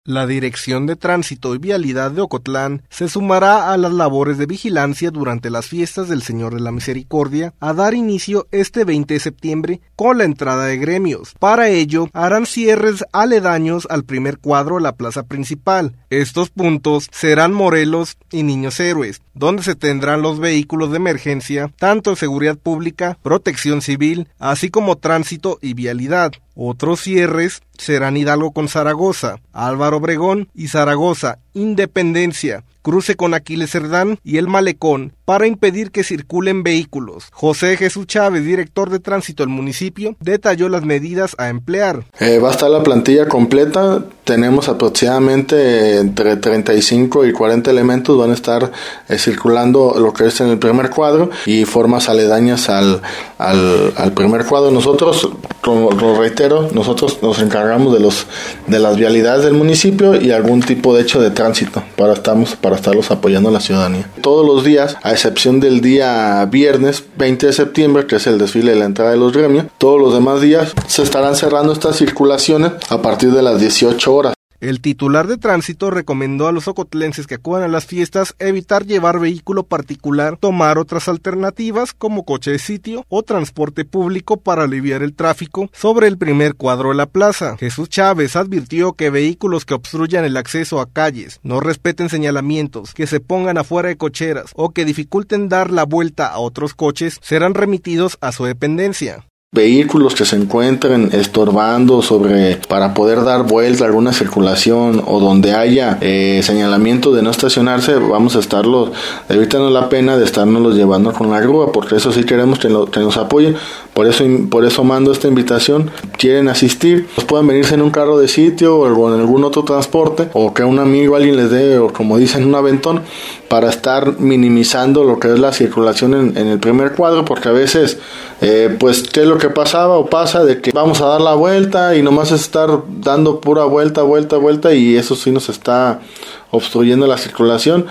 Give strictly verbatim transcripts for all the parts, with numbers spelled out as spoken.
La Dirección de Tránsito y Vialidad de Ocotlán se sumará a las labores de vigilancia durante las fiestas del Señor de la Misericordia a dar inicio este veinte de septiembre con la entrada de gremios. Para ello, harán cierres aledaños al primer cuadro de la plaza principal. Estos puntos serán Morelos y Niños Héroes, donde se tendrán los vehículos de emergencia, tanto seguridad pública, protección civil, así como tránsito y vialidad. Otros cierres serán Hidalgo con Zaragoza, Álvaro Obregón y Zaragoza, Independencia, cruce con Aquiles Cerdán y el Malecón, para impedir que circulen vehículos. José Jesús Chávez, director de tránsito del municipio, detalló las medidas a emplear. Eh, va a estar la plantilla completa, tenemos aproximadamente entre treinta y cinco y cuarenta elementos, van a estar eh, circulando lo que es en el primer cuadro y formas aledañas al, al, al primer cuadro. Nosotros, como lo reitero, nosotros nos encargamos de los de las vialidades del municipio y algún tipo de hecho de tránsito para, estamos, para estarlos apoyando a la ciudadanía. Todos los días, a excepción del día viernes veinte de septiembre, que es el desfile de la entrada de los gremios, todos los demás días se estarán cerrando estas circulaciones a partir de las dieciocho horas. El titular de tránsito recomendó a los ocotlenses que acudan a las fiestas evitar llevar vehículo particular, tomar otras alternativas como coche de sitio o transporte público para aliviar el tráfico sobre el primer cuadro de la plaza. Jesús Chávez advirtió que vehículos que obstruyan el acceso a calles, no respeten señalamientos, que se pongan afuera de cocheras o que dificulten dar la vuelta a otros coches serán remitidos a su dependencia. Vehículos que se encuentren estorbando sobre para poder dar vuelta a alguna circulación o donde haya eh, señalamiento de no estacionarse, vamos a estarlos, evitando la pena de estarnos llevando con la grúa, porque eso sí queremos que, lo, que nos apoyen. Por eso, por eso mando esta invitación. Quieren asistir, pues pueden venirse en un carro de sitio o en algún otro transporte, o que un amigo alguien les dé, o como dicen, un aventón, para estar minimizando lo que es la circulación en, en el primer cuadro, porque a veces, eh, pues, ¿qué es lo que pasaba o pasa? De que vamos a dar la vuelta y nomás estar dando pura vuelta, vuelta, vuelta, y eso sí nos está obstruyendo la circulación.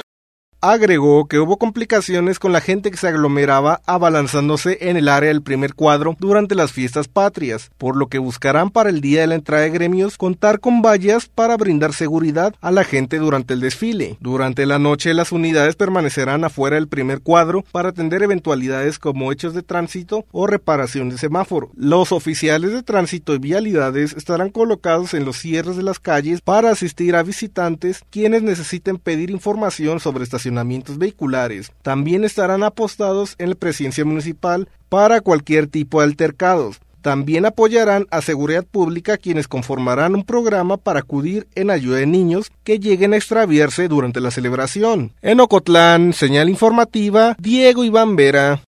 Agregó que hubo complicaciones con la gente que se aglomeraba abalanzándose en el área del primer cuadro durante las fiestas patrias, por lo que buscarán para el día de la entrada de gremios contar con vallas para brindar seguridad a la gente durante el desfile. Durante la noche las unidades permanecerán afuera del primer cuadro para atender eventualidades como hechos de tránsito o reparación de semáforo. Los oficiales de tránsito y vialidades estarán colocados en los cierres de las calles para asistir a visitantes quienes necesiten pedir información sobre estacionamientos vehiculares. También estarán apostados en la presidencia municipal para cualquier tipo de altercados. También apoyarán a seguridad pública quienes conformarán un programa para acudir en ayuda de niños que lleguen a extraviarse durante la celebración. En Ocotlán, señal informativa, Diego Iván Vera.